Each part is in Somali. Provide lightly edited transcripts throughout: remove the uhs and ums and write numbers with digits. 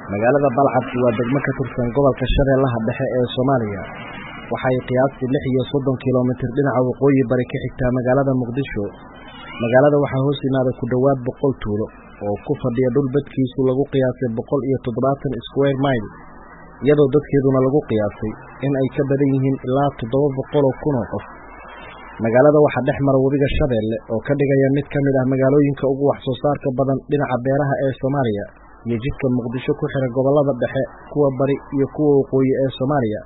magaalada Balcad waa degmo ka tirsan gobolka Shabeellaha Dhexe ee Soomaaliya waxay qiyaastii 36 kiiloomitir dhinaca waqooyi bari ka xigtaa magaalada Muqdisho. Magaalada waxaa hoos yimaada ku dhawaad 100 tuulo oo ku fadhiya dhul badkiisu lagu qiyaasay 170 square mile, iyadoo dadkeeduna lagu qiyaasay in ay ka badan yihiin ilaa 700 kun oo qof. Magaalada waxaa dhex mara webiga Shabeelle oo ka dhigaya mid ka mid ah magaalooyinka ugu wax soo saarka badan dhinaca beeraha ee Soomaaliya iyo jidka Muqdisho ku xiran gobolada dhexe, kuwa bari iyo kuwa waqooyi ee Soomaaliya.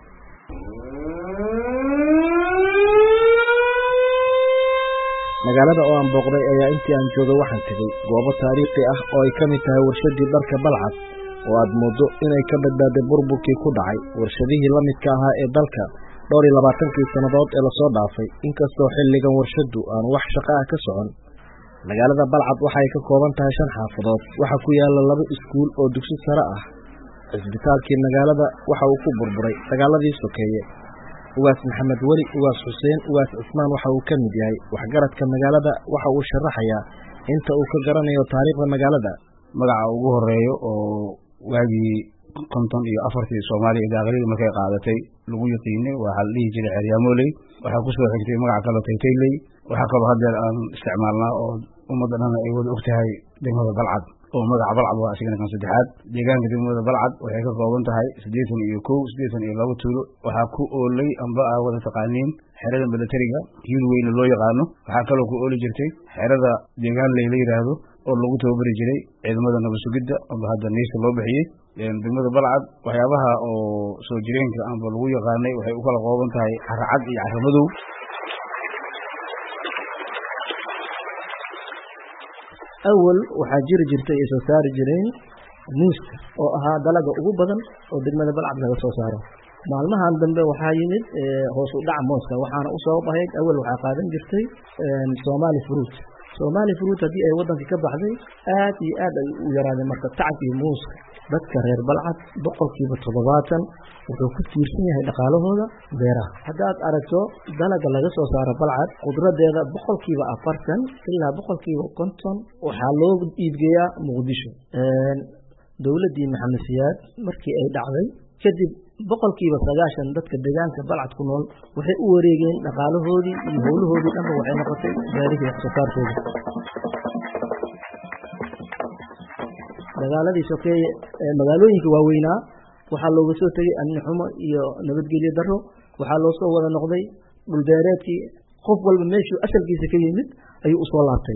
magaalada oo aan booqday ayaa intii aan joogay waxaan tegay goobo taariikhi ah oo ay ka mid tahay warshadii dharka Balcad oo aad moodo inay ka badbaaday burburkii ku dhacay warshadihii la midka ahaa ee dalka dhowr iyo 20 sanadood ee lasoo dhaafay, inkastoo xilligan warshadu aan wax shaqo ah ka socon. magaalada Balcad waxay ka kooban tahay 5 xaafadood, waxa ku yaala 2 iskuul oo dugsi sare ah. Cisbitaalkii magaalada waxa uu ku burburay dagaaladii sokeeye. Ugaas Maxamed Weli, Ugaas Xuseen, Ugaas Cismaan waxa uu ka mid yahay waxgaradka magaalada, waxa uu sharaxayaa inta uu ka garanayo taariikhda magaalada. magaca ugu horeeyo oo waagii 54 Soomaaliya daaqliga markay qaadatay lagu yaqiinay waxa la dhihi jiray Xeryaamoley, waxa ku soo xigtay magaca kale Taytayley, waxa kale hadda aan isticmaalnaa oo ummadda dhan ay wada ogtahay degmada Balcad oo magaca Balcad waa asigana kan saddexaad. deegaanka degmada Balcad waxay ka kooban tahay 82 tuulo. waxa ku oolay amba wada taqaaniin xerada militariga Hiirweyne loo yaqaano, waxa kale oo ku ooli jirtay xerada deegaan la yiraahdo oo lagu tababari jiray ciidamada nabad sugidda amba hadda neeska loo bixiyay. degmada Balcad waxyaabaha oo soo jireenka amba lagu yaqaanay waxay u kala kooban tahay caracad iyo caramadow. awal waxaa jiri jirtay ay soo saari jireen muuska oo ahaa dalaga ugu badan oo degmada Balcad laga soo saaro. maalmahan dambe waxaa yimid hoos u dhac mooska, waxaana u soo baxay awal waxaa qaadan jirtay Somali fruit haddii ay wadanka ka baxday aad iyo aad ay u yaraadeen. marka tacabkii muuska dadka reer Balcad 70% wuxuu ku tiirsan yahay dhaqaalahooda beeraha. haddaad aragto dalaga laga soo saaro Balcad, qudradeeda 40% ilaa 50% waxaa loo iibgeeyaa Muqdisho. dowladii Maxamed Siyaad markii ay dhacday kadib 90% dadka deegaanka Balcad ku nool waxay u wareegeen dhaqaalahoodii iyo howlahoodii dhanba waxay noqotay beerihii wax soo saarkooda. dagaaladii sokeeye ee magaalooyinka waaweynaa waxaa looga soo tegay amni xumo iyo nabadgelyo darro, waxaa loo soo wada noqday dhul beereedkii, qof walba meeshuu asalkiisa ka yimid ayuu u soo laabtay.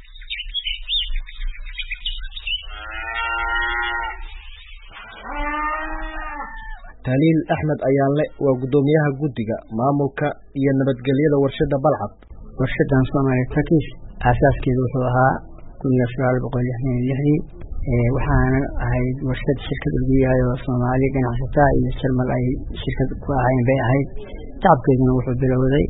Taliil Axmed Ayaanle waa gudoomiyaha guddiga maamulka iyo nabadgelyada warshada Balcad. warshadan Soomaaliya Turkish aasaaskiisu wuxuu ahaa 1966 waxaana ahayd warshad shirkad ugu yahay oo Soomaali ganacsatada iyo Jarmal ay shirkad ku ahaayeen bay ahayd. tacabkeeduna wuxuu bilowday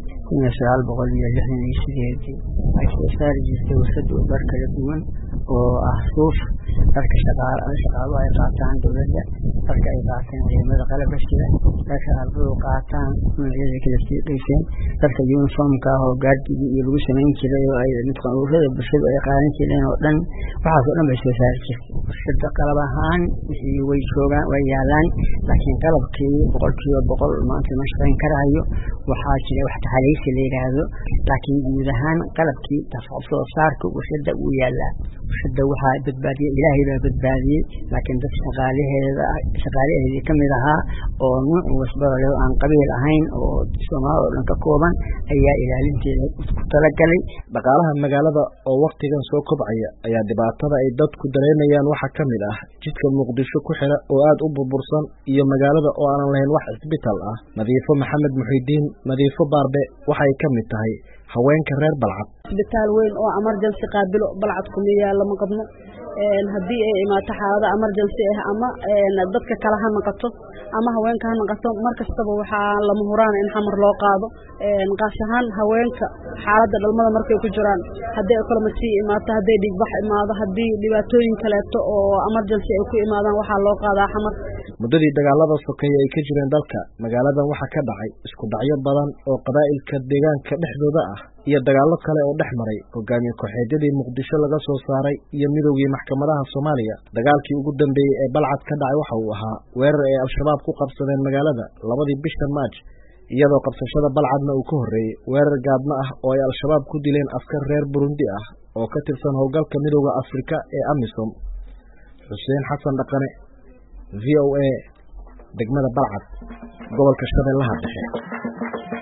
1968 ay soo saari jirtay warshadu dhar kala duwan oo ah suuf, dharka shaqaaluhu ay qaataan dowladda, dharka ay qaataan ciidamada qalabka sida, dharka ardaydu qaataan noocyada kala duwan, dharka uniformka oo gaardiga iyo lagu samayn jiray oo ay midkan ururada bulshada ay qaadan jireen oo dhan, waxaas oo dhan bay soo saari jirtay. warshada qalab ahaan wixii way joogaan way yaalaan, laakiin qalabkii 100% maanta ma shaqayn karayo. waxaa jira wax taxaliis la yiraahdo, laakiin guud ahaan qalabkii soo saarka warshada uu yaalaa. warshada waxaa badbaadiyay Ilaahay baa badbaadiyay, laakiin dad shaqaalaheedii ka mid ahaa oo nooc wasbada leh aan qabiil ahayn oo Soomaali oo dhan ka kooban ayaa ilaalinteeda ku talagalay. dhaqaalaha magaalada oo waqtigan soo kobcaya ayaa dhibaatada ay dadku dareemayaan waxa ka mid ah jidka Muqdisho ku xira oo aad u burbursan iyo magaalada oo aan lahayn wax isbitaal ah. Nadiifo Maxamed Muxiidiin Nadiifo Baarbe waxay ka mid tahay haweenka reer Balcad. isbitaal weyn oo emergency qaabilo Balcad ku yaala lama qabno. haddii ay imaato xaalada emergency ah ama dadka kala ha noqoto ama haweenka ha noqoto, markastaba waxaa lama huraan in xamar loo qaado. qaas ahaan haweenka xaaladda dhalmada markay ku jiraan, haddii ay kala masii imaato, haddii dhiigbax imaado, haddii dhibaatooyin kaleeto oo emergency ay ku imaadaan, waxaa loo qaadaa xamar. muddadii dagaalada sokeeye ay ka jireen dalka magaaladan waxaa ka dhacay isku dhacyo badan oo qabaa'ilka deegaanka dhexdooda ah iyo dagaallo kale oo dhex maray hogaamiye kooxeedyadii muqdisho laga soo saaray iyo midowgii maxkamadaha Soomaaliya. Dagaalkii ugu dambeeyay ee Balcad ka dhacay waxa uu ahaa weerar ay al-shabaab ku qabsadeen magaalada 2 bisha Maaj, iyadoo qabsashada Balcadna uu ka horeeyay weerar gaadma ah oo ay al-shabaab ku dileen askar reer Burundi ah oo ka tirsan howlgalka midowga Afrika ee AMISOM. Xuseen Xasan Dhaqane, VOA, degmada Balcad, gobolka Shabeellaha Dhexe.